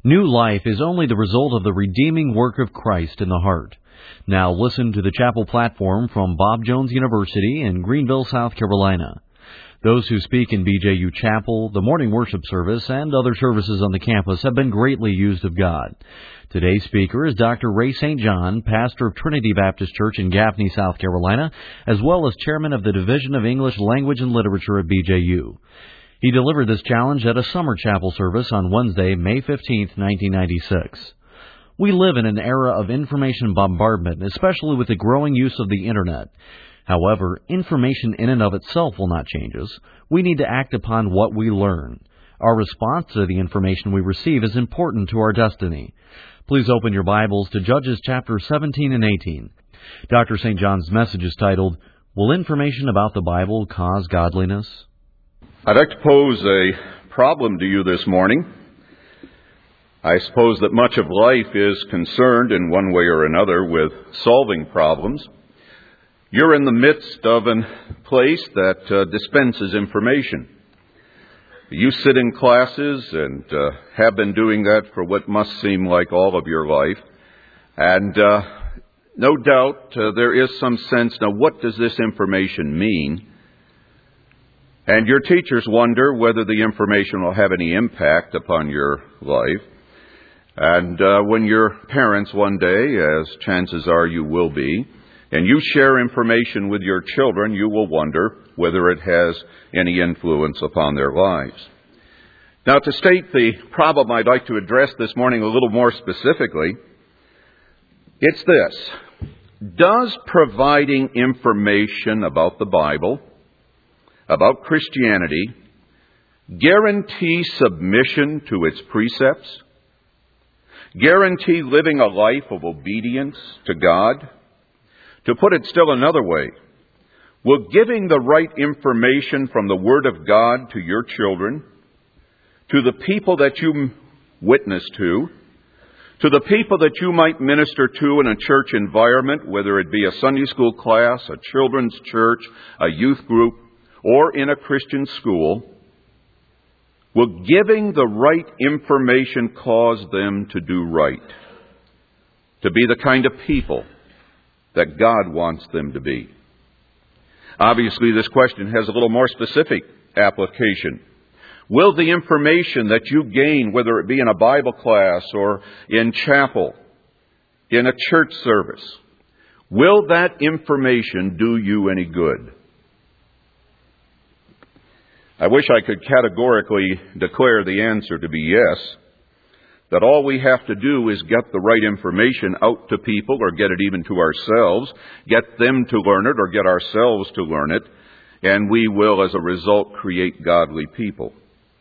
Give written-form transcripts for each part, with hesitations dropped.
New life is only the result of the redeeming work of Christ in the heart. Now listen to the chapel platform from Bob Jones University in Greenville, South Carolina. Those who speak in BJU Chapel, the morning worship service, and other services on the campus have been greatly used of God. Today's speaker is Dr. Ray St. John, pastor of Trinity Baptist Church in Gaffney, South Carolina, as well as chairman of the Division of English Language and Literature at BJU. He delivered this challenge at a summer chapel service on Wednesday, May 15, 1996. We live in an era of information bombardment, especially with the growing use of the Internet. However, information in and of itself will not change us. We need to act upon what we learn. Our response to the information we receive is important to our destiny. Please open your Bibles to Judges chapter 17 and 18. Dr. St. John's message is titled, Will Information About the Bible Cause Godliness? I'd like to pose a problem to you this morning. I suppose that much of life is concerned in one way or another with solving problems. You're in the midst of a place that dispenses information. You sit in classes and have been doing that for what must seem like all of your life. And no doubt there is some sense, now what does this information mean? And your teachers wonder whether the information will have any impact upon your life. And when your parents one day, as chances are you will be, and you share information with your children, you will wonder whether it has any influence upon their lives. Now, to state the problem I'd like to address this morning a little more specifically, it's this. Does providing information about the Bible, about Christianity, guarantee submission to its precepts? Guarantee living a life of obedience to God? To put it still another way, will giving the right information from the Word of God to your children, to the people that you witness to the people that you might minister to in a church environment, whether it be a Sunday school class, a children's church, a youth group, or in a Christian school, will giving the right information cause them to do right? To be the kind of people that God wants them to be? Obviously, this question has a little more specific application. Will the information that you gain, whether it be in a Bible class or in chapel, in a church service, will that information do you any good? I wish I could categorically declare the answer to be yes, that all we have to do is get the right information out to people, or get it even to ourselves, get them to learn it or get ourselves to learn it, and we will, as a result, create godly people.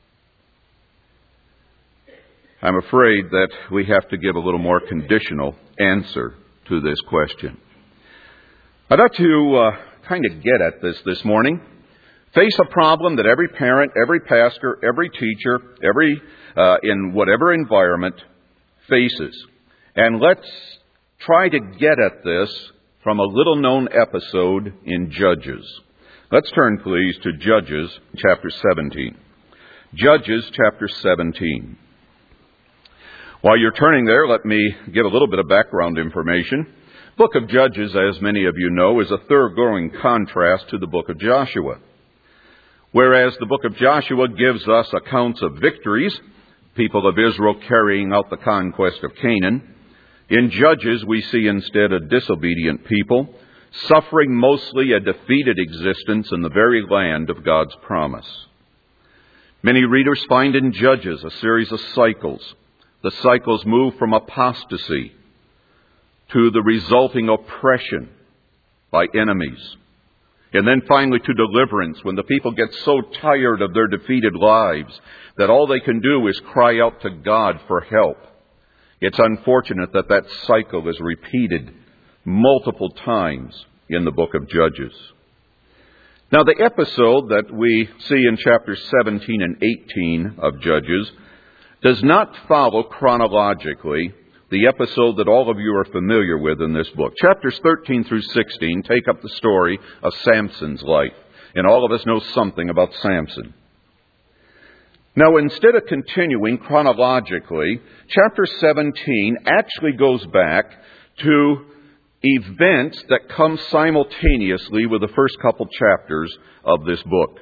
I'm afraid that we have to give a little more conditional answer to this question. I'd like to kind of get at this morning. Face a problem that every parent, every pastor, every teacher, in whatever environment faces. And let's try to get at this from a little-known episode in Judges. Let's turn, please, to Judges chapter 17. Judges chapter 17. While you're turning there, let me give a little bit of background information. Book of Judges, as many of you know, is a thoroughgoing contrast to the book of Joshua. Whereas the book of Joshua gives us accounts of victories, people of Israel carrying out the conquest of Canaan, in Judges we see instead a disobedient people, suffering mostly a defeated existence in the very land of God's promise. Many readers find in Judges a series of cycles. The cycles move from apostasy to the resulting oppression by enemies, and then finally to deliverance, when the people get so tired of their defeated lives that all they can do is cry out to God for help. It's unfortunate that that cycle is repeated multiple times in the book of Judges. Now, the episode that we see in chapters 17 and 18 of Judges does not follow chronologically the episode that all of you are familiar with in this book. Chapters 13 through 16 take up the story of Samson's life, and all of us know something about Samson. Now, instead of continuing chronologically, chapter 17 actually goes back to events that come simultaneously with the first couple chapters of this book.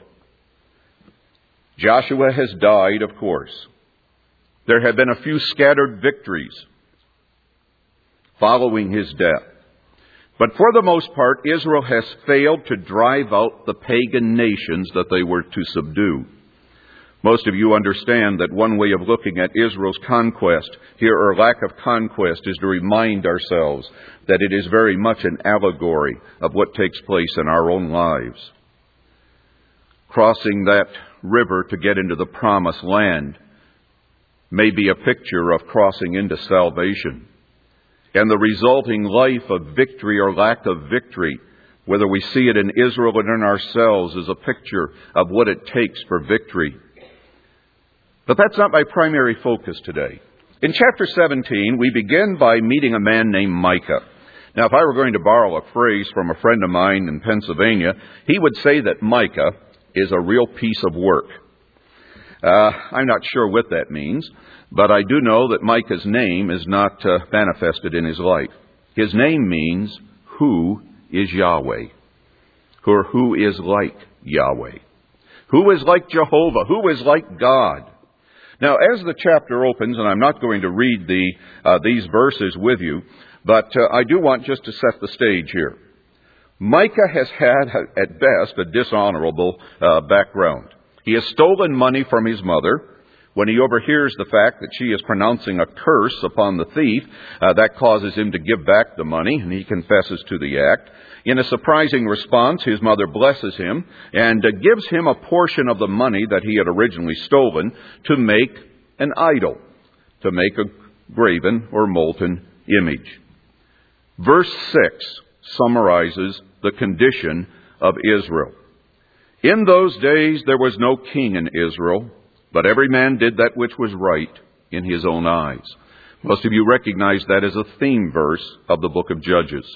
Joshua has died, of course. There have been a few scattered victories following his death. But for the most part, Israel has failed to drive out the pagan nations that they were to subdue. Most of you understand that one way of looking at Israel's conquest here, or lack of conquest, is to remind ourselves that it is very much an allegory of what takes place in our own lives. Crossing that river to get into the promised land may be a picture of crossing into salvation. And the resulting life of victory or lack of victory, whether we see it in Israel and in ourselves, is a picture of what it takes for victory. But that's not my primary focus today. In chapter 17, we begin by meeting a man named Micah. Now, if I were going to borrow a phrase from a friend of mine in Pennsylvania, he would say that Micah is a real piece of work. I'm not sure what that means, but I do know that Micah's name is not manifested in his life. His name means, who is Yahweh? Or who is like Yahweh? Who is like Jehovah? Who is like God? Now, as the chapter opens, and I'm not going to read these verses with you, but I do want just to set the stage here. Micah has had, at best, a dishonorable background. He has stolen money from his mother. When he overhears the fact that she is pronouncing a curse upon the thief, that causes him to give back the money, and he confesses to the act. In a surprising response, his mother blesses him and gives him a portion of the money that he had originally stolen to make an idol, to make a graven or molten image. Verse 6 summarizes the condition of Israel. In those days there was no king in Israel, but every man did that which was right in his own eyes. Most of you recognize that as a theme verse of the book of Judges.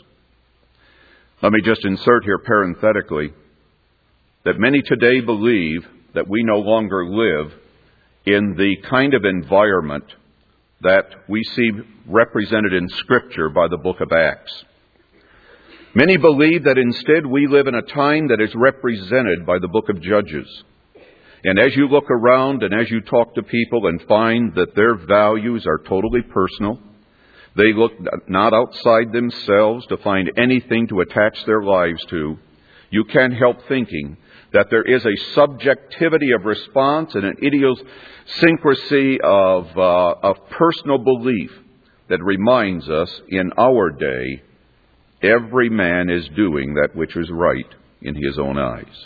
Let me just insert here parenthetically that many today believe that we no longer live in the kind of environment that we see represented in Scripture by the book of Acts. Many believe that instead we live in a time that is represented by the book of Judges. And as you look around and as you talk to people and find that their values are totally personal, they look not outside themselves to find anything to attach their lives to, you can't help thinking that there is a subjectivity of response and an idiosyncrasy of personal belief that reminds us in our day, every man is doing that which is right in his own eyes.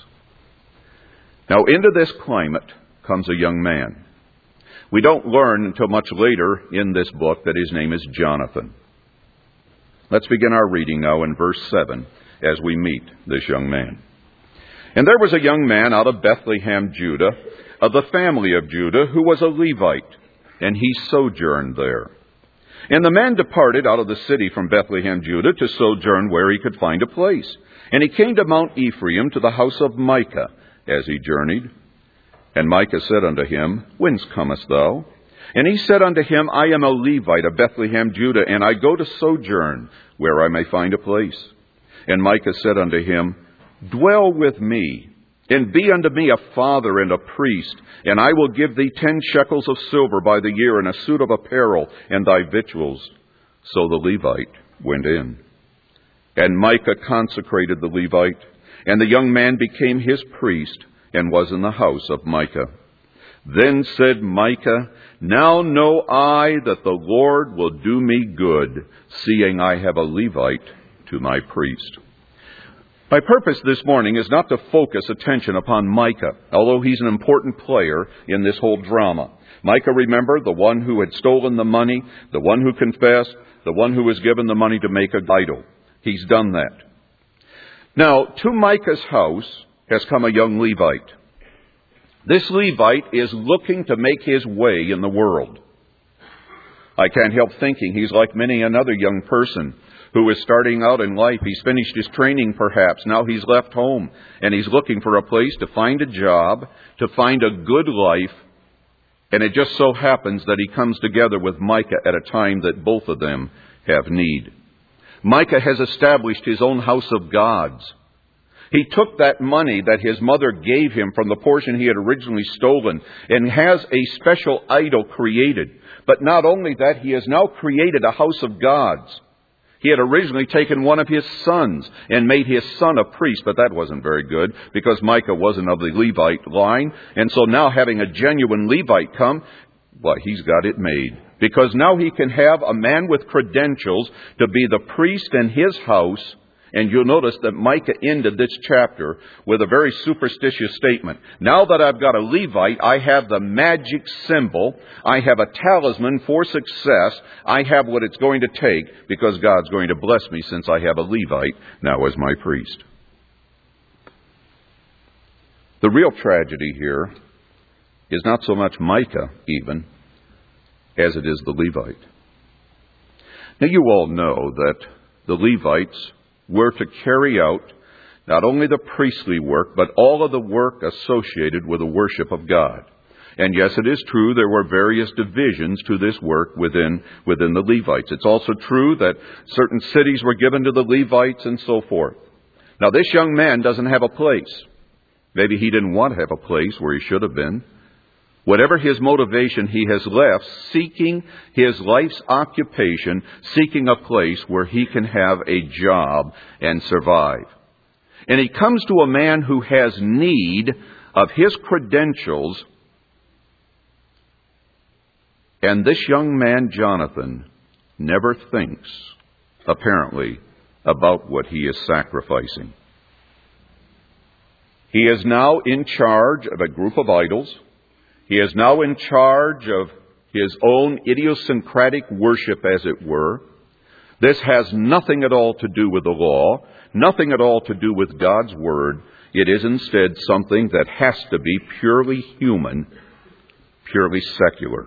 Now, into this climate comes a young man. We don't learn until much later in this book that his name is Jonathan. Let's begin our reading now in verse 7 as we meet this young man. And there was a young man out of Bethlehem, Judah, of the family of Judah, who was a Levite, and he sojourned there. And the man departed out of the city from Bethlehem, Judah, to sojourn where he could find a place. And he came to Mount Ephraim, to the house of Micah, as he journeyed. And Micah said unto him, Whence comest thou? And he said unto him, I am a Levite of Bethlehem, Judah, and I go to sojourn where I may find a place. And Micah said unto him, Dwell with me, and be unto me a father and a priest, and I will give thee 10 shekels of silver by the year, and a suit of apparel, and thy victuals. So the Levite went in. And Micah consecrated the Levite, and the young man became his priest, and was in the house of Micah. Then said Micah, Now know I that the Lord will do me good, seeing I have a Levite to my priest. My purpose this morning is not to focus attention upon Micah, although he's an important player in this whole drama. Micah, remember, the one who had stolen the money, the one who confessed, the one who was given the money to make an idol. He's done that. Now, to Micah's house has come a young Levite. This Levite is looking to make his way in the world. I can't help thinking he's like many another young person who is starting out in life. He's finished his training perhaps. Now he's left home and he's looking for a place to find a job, to find a good life, And it just so happens that he comes together with Micah at a time that both of them have need. Micah has established his own house of gods. He took that money that his mother gave him from the portion he had originally stolen and has a special idol created. But not only that, he has now created a house of gods. He had originally taken one of his sons and made his son a priest, but that wasn't very good because Micah wasn't of the Levite line. And so now having a genuine Levite come, well, he's got it made. Because now he can have a man with credentials to be the priest in his house. And you'll notice that Micah ended this chapter with a very superstitious statement. Now that I've got a Levite, I have the magic symbol. I have a talisman for success. I have what it's going to take because God's going to bless me since I have a Levite now as my priest. The real tragedy here is not so much Micah even as it is the Levite. Now you all know that the Levites were to carry out not only the priestly work, but all of the work associated with the worship of God. And yes, it is true there were various divisions to this work within the Levites. It's also true that certain cities were given to the Levites and so forth. Now this young man doesn't have a place. Maybe he didn't want to have a place where he should have been. Whatever his motivation, he has left seeking his life's occupation, seeking a place where he can have a job and survive. And he comes to a man who has need of his credentials. And this young man, Jonathan, never thinks, apparently, about what he is sacrificing. He is now in charge of a group of idols. He is now in charge of his own idiosyncratic worship, as it were. This has nothing at all to do with the law, nothing at all to do with God's Word. It is instead something that has to be purely human, purely secular.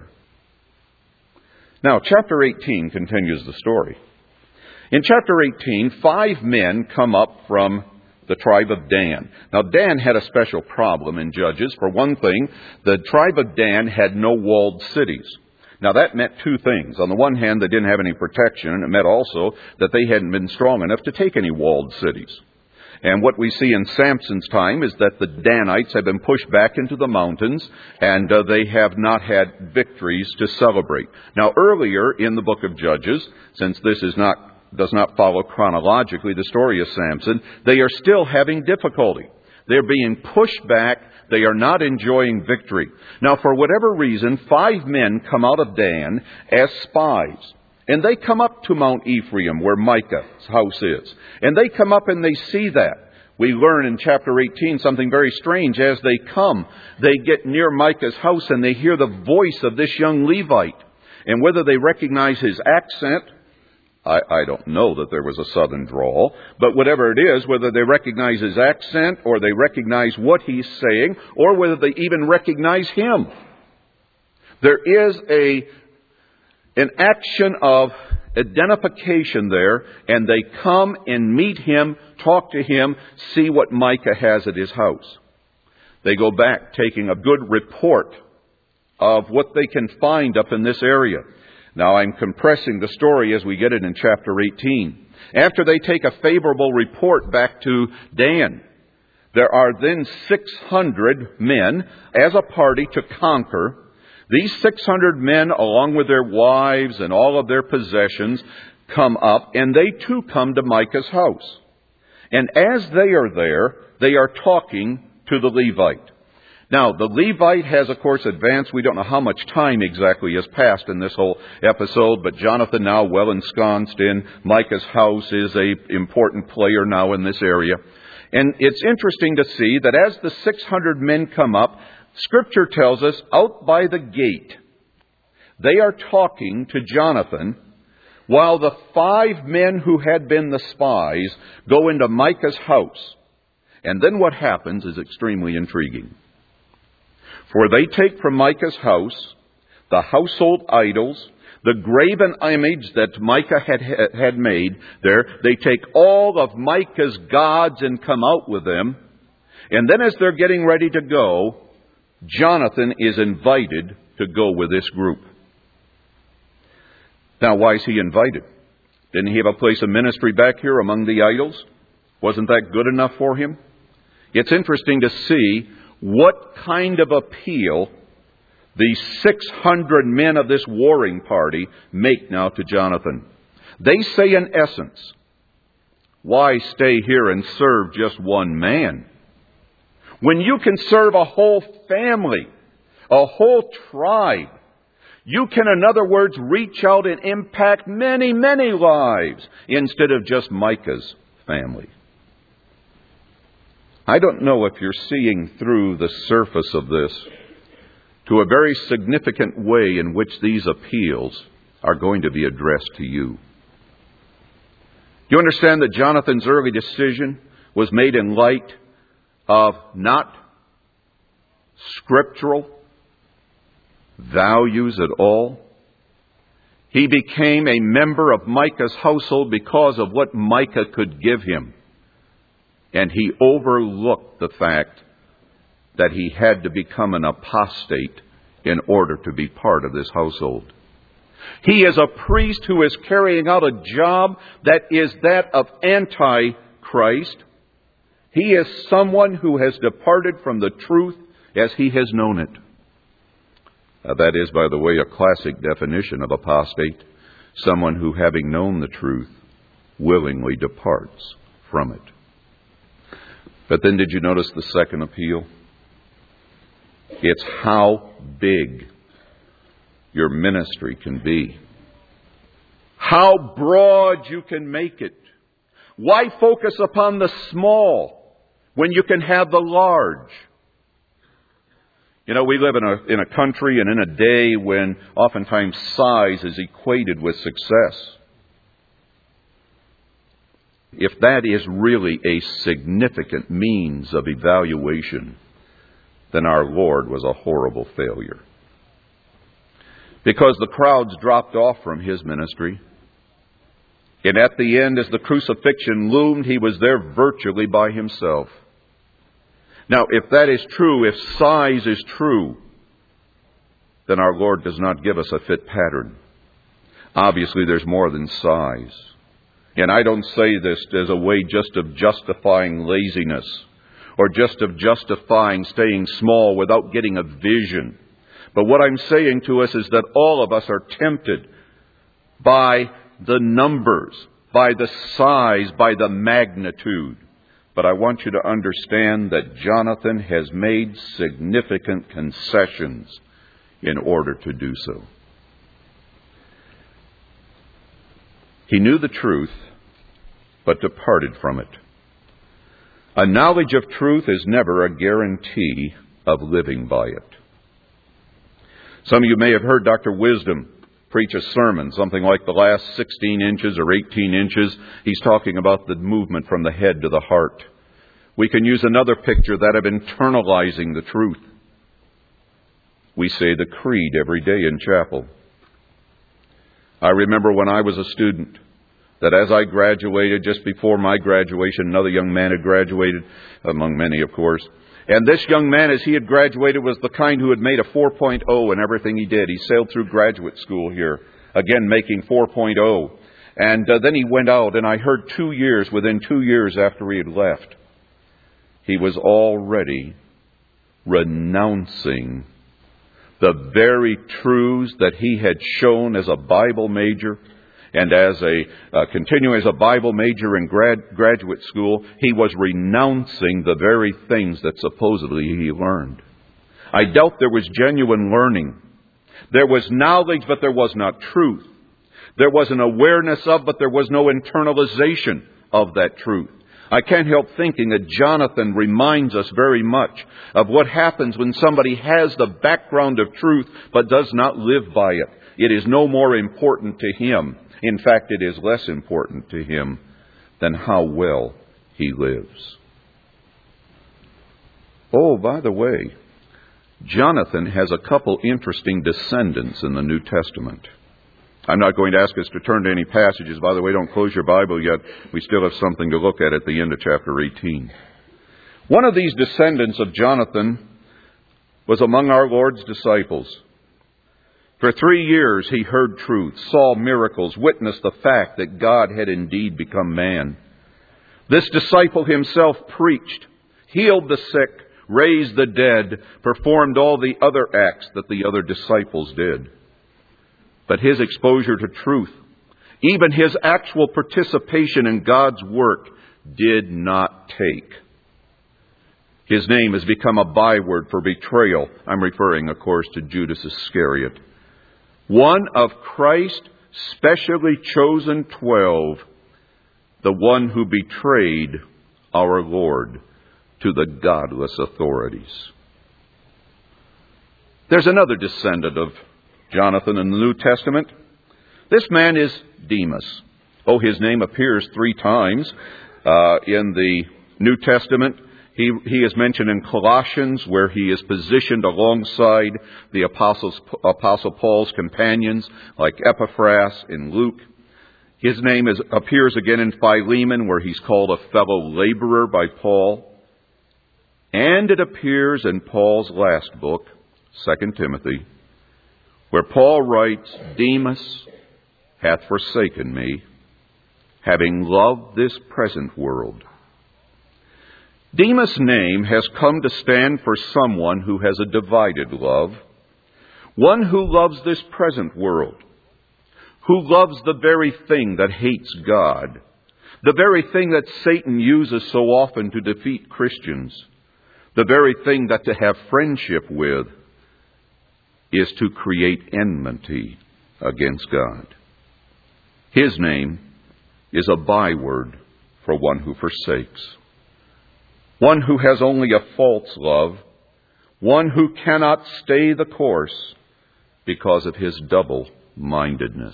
Now, chapter 18 continues the story. In chapter 18, 5 men come up from the tribe of Dan. Now, Dan had a special problem in Judges. For one thing, the tribe of Dan had no walled cities. Now, that meant two things. On the one hand, they didn't have any protection, and it meant also that they hadn't been strong enough to take any walled cities. And what we see in Samson's time is that the Danites have been pushed back into the mountains, and they have not had victories to celebrate. Now, earlier in the book of Judges, since this does not follow chronologically the story of Samson, they are still having difficulty. They're being pushed back. They are not enjoying victory. Now, for whatever reason, 5 men come out of Dan as spies. And they come up to Mount Ephraim, where Micah's house is. And they come up and they see that. We learn in chapter 18 something very strange. As they come, they get near Micah's house and they hear the voice of this young Levite. And whether they recognize his accent, I don't know that there was a southern drawl, but whatever it is, whether they recognize his accent or they recognize what he's saying or whether they even recognize him, there is an action of identification there, and they come and meet him, talk to him, see what Micah has at his house. They go back taking a good report of what they can find up in this area. Now, I'm compressing the story as we get it in chapter 18. After they take a favorable report back to Dan, there are then 600 men as a party to conquer. These 600 men, along with their wives and all of their possessions, come up, and they too come to Micah's house. And as they are there, they are talking to the Levite. Now, the Levite has, of course, advanced. We don't know how much time exactly has passed in this whole episode, but Jonathan, now well ensconced in Micah's house, is an important player now in this area. And it's interesting to see that as the 600 men come up, Scripture tells us out by the gate, they are talking to Jonathan, while the 5 men who had been the spies go into Micah's house. And then what happens is extremely intriguing. For they take from Micah's house the household idols, the graven image that Micah had made there. They take all of Micah's gods and come out with them. And then as they're getting ready to go, Jonathan is invited to go with this group. Now, why is he invited? Didn't he have a place of ministry back here among the idols? Wasn't that good enough for him? It's interesting to see what kind of appeal these 600 men of this warring party make now to Jonathan. They say in essence, why stay here and serve just one man when you can serve a whole family, a whole tribe? You can, in other words, reach out and impact many, many lives instead of just Micah's family. I don't know if you're seeing through the surface of this to a very significant way in which these appeals are going to be addressed to you. You understand that Jonathan's early decision was made in light of not scriptural values at all. He became a member of Micah's household because of what Micah could give him. And he overlooked the fact that he had to become an apostate in order to be part of this household. He is a priest who is carrying out a job that is that of Antichrist. He is someone who has departed from the truth as he has known it. That is, by the way, a classic definition of apostate. Someone who, having known the truth, willingly departs from it. But then did you notice the second appeal? It's how big your ministry can be. How broad you can make it. Why focus upon the small when you can have the large? You know, we live in a country and in a day when oftentimes size is equated with success. If that is really a significant means of evaluation, then our Lord was a horrible failure. Because the crowds dropped off from his ministry. And at the end, as the crucifixion loomed, he was there virtually by himself. Now, if that is true, if size is true, then our Lord does not give us a fit pattern. Obviously, there's more than size. And I don't say this as a way just of justifying laziness or just of justifying staying small without getting a vision. But what I'm saying to us is that all of us are tempted by the numbers, by the size, by the magnitude. But I want you to understand that Jonathan has made significant concessions in order to do so. He knew the truth, but departed from it. A knowledge of truth is never a guarantee of living by it. Some of you may have heard Dr. Wisdom preach a sermon, something like the last 16 inches or 18 inches. He's talking about the movement from the head to the heart. We can use another picture, that of internalizing the truth. We say the creed every day in chapel. I remember when I was a student, that as I graduated, just before my graduation, another young man had graduated, among many, of course. And this young man, as he had graduated, was the kind who had made a 4.0 in everything he did. He sailed through graduate school here, again making 4.0. And then he went out, and I heard within 2 years after he had left, he was already renouncing the very truths that he had shown as a Bible major. And as continuing as a Bible major in graduate school, he was renouncing the very things that supposedly he learned. I doubt there was genuine learning. There was knowledge, but there was not truth. There was an awareness of, but there was no internalization of that truth. I can't help thinking that Jonathan reminds us very much of what happens when somebody has the background of truth, but does not live by it. It is no more important to him. In fact, it is less important to him than how well he lives. Oh, by the way, Jonathan has a couple interesting descendants in the New Testament. I'm not going to ask us to turn to any passages. By the way, don't close your Bible yet. We still have something to look at the end of chapter 18. One of these descendants of Jonathan was among our Lord's disciples. For 3 years he heard truth, saw miracles, witnessed the fact that God had indeed become man. This disciple himself preached, healed the sick, raised the dead, performed all the other acts that the other disciples did. But his exposure to truth, even his actual participation in God's work, did not take. His name has become a byword for betrayal. I'm referring, of course, to Judas Iscariot. One of Christ's specially chosen 12, the one who betrayed our Lord to the godless authorities. There's another descendant of Jonathan in the New Testament. This man is Demas. His name appears 3 times in the New Testament. He is mentioned in Colossians, where he is positioned alongside the Apostle Paul's companions, like Epaphras in Luke. His name appears again in Philemon, where he's called a fellow laborer by Paul. And it appears in Paul's last book, 2 Timothy, where Paul writes, Demas hath forsaken me, having loved this present world. Demas' name has come to stand for someone who has a divided love, one who loves this present world, who loves the very thing that hates God, the very thing that Satan uses so often to defeat Christians, the very thing that to have friendship with is to create enmity against God. His name is a byword for one who forsakes, one who has only a false love, one who cannot stay the course because of his double-mindedness.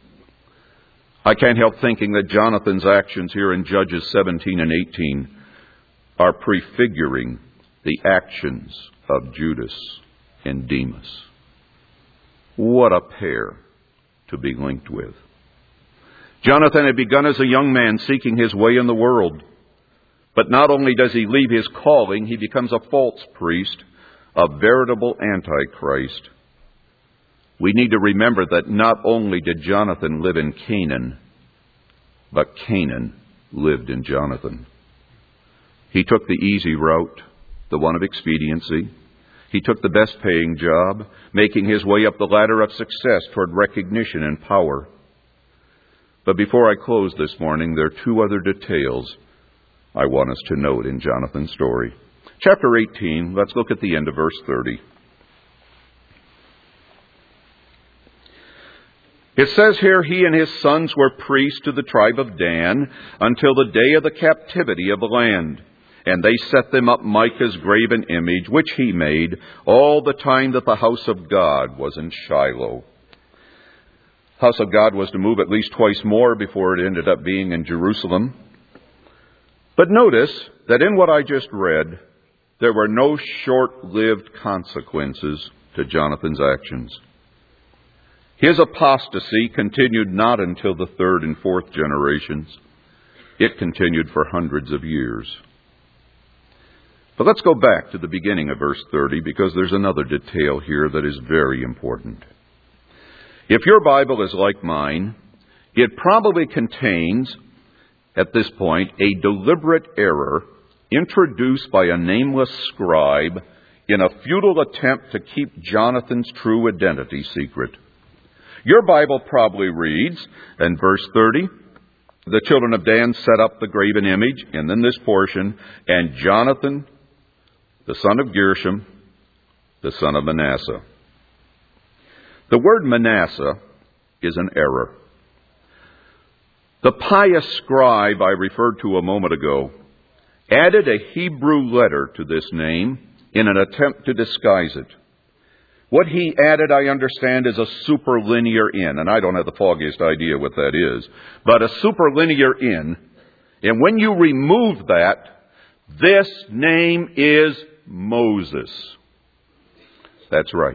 I can't help thinking that Jonathan's actions here in Judges 17 and 18 are prefiguring the actions of Judas and Demas. What a pair to be linked with. Jonathan had begun as a young man seeking his way in the world. But not only does he leave his calling, he becomes a false priest, a veritable antichrist. We need to remember that not only did Jonathan live in Canaan, but Canaan lived in Jonathan. He took the easy route, the one of expediency. He took the best paying job, making his way up the ladder of success toward recognition and power. But before I close this morning, there are 2 other details I want us to note in Jonathan's story. Chapter 18, let's look at the end of verse 30. It says here, he and his sons were priests to the tribe of Dan until the day of the captivity of the land. And they set them up Micah's graven image, which he made, all the time that the house of God was in Shiloh. House of God was to move at least twice more before it ended up being in Jerusalem. But notice that in what I just read, there were no short-lived consequences to Jonathan's actions. His apostasy continued not until the 3rd and 4th generations. It continued for hundreds of years. But let's go back to the beginning of verse 30, because there's another detail here that is very important. If your Bible is like mine, it probably contains, at this point, a deliberate error introduced by a nameless scribe in a futile attempt to keep Jonathan's true identity secret. Your Bible probably reads, in verse 30, the children of Dan set up the graven image, and then this portion, and Jonathan, the son of Gershom, the son of Manasseh. The word Manasseh is an error. The pious scribe I referred to a moment ago added a Hebrew letter to this name in an attempt to disguise it. What he added, I understand, is a superlinear in, and I don't have the foggiest idea what that is, but a superlinear in. And when you remove that, this name is Moses. That's right.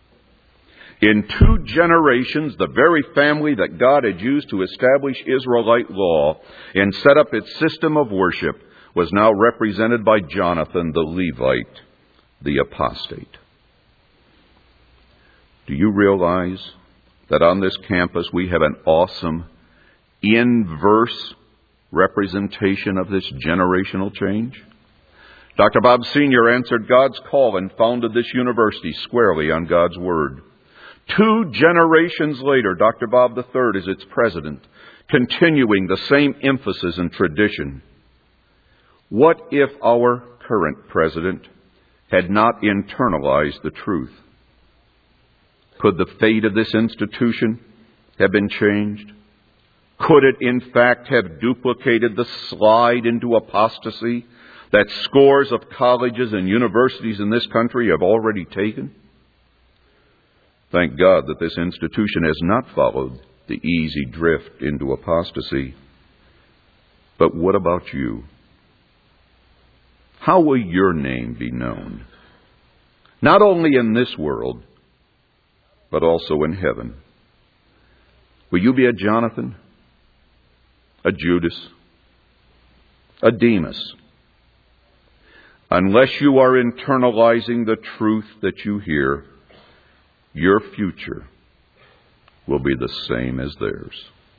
In 2 generations, the very family that God had used to establish Israelite law and set up its system of worship was now represented by Jonathan the Levite, the apostate. Do you realize that on this campus we have an awesome inverse representation of this generational change? Dr. Bob Sr. answered God's call and founded this university squarely on God's Word. 2 generations later, Dr. Bob III is its president, continuing the same emphasis and tradition. What if our current president had not internalized the truth? Could the fate of this institution have been changed? Could it, in fact, have duplicated the slide into apostasy that scores of colleges and universities in this country have already taken? Thank God that this institution has not followed the easy drift into apostasy. But what about you? How will your name be known? Not only in this world, but also in heaven. Will you be a Jonathan, a Judas, a Demas? Unless you are internalizing the truth that you hear, your future will be the same as theirs.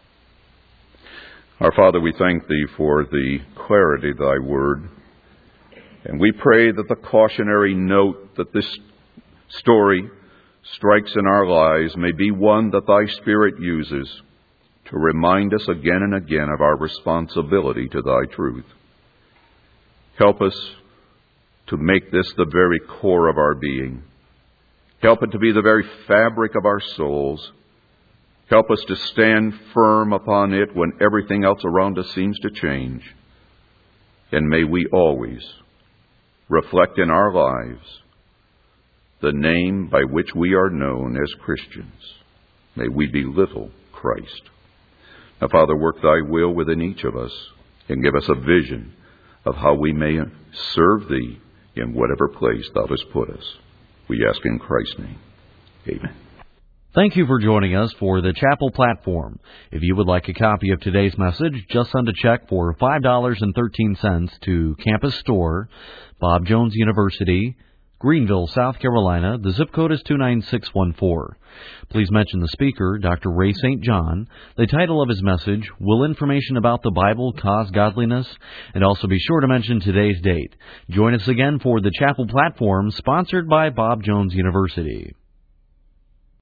Our Father, we thank Thee for the clarity of Thy Word, and we pray that the cautionary note that this story strikes in our lives may be one that Thy Spirit uses to remind us again and again of our responsibility to Thy truth. Help us to make this the very core of our being. Help it to be the very fabric of our souls. Help us to stand firm upon it when everything else around us seems to change. And may we always reflect in our lives the name by which we are known as Christians. May we belittle Christ. Now, Father, work Thy will within each of us and give us a vision of how we may serve Thee in whatever place Thou hast put us. We ask in Christ's name. Amen. Thank you for joining us for the Chapel Platform. If you would like a copy of today's message, just send a check for $5.13 to Campus Store, Bob Jones University, Greenville, South Carolina. The zip code is 29614. Please mention the speaker, Dr. Ray St. John, the title of his message, Will Information About the Bible Cause Godliness? And also be sure to mention today's date. Join us again for the Chapel Platform, sponsored by Bob Jones University.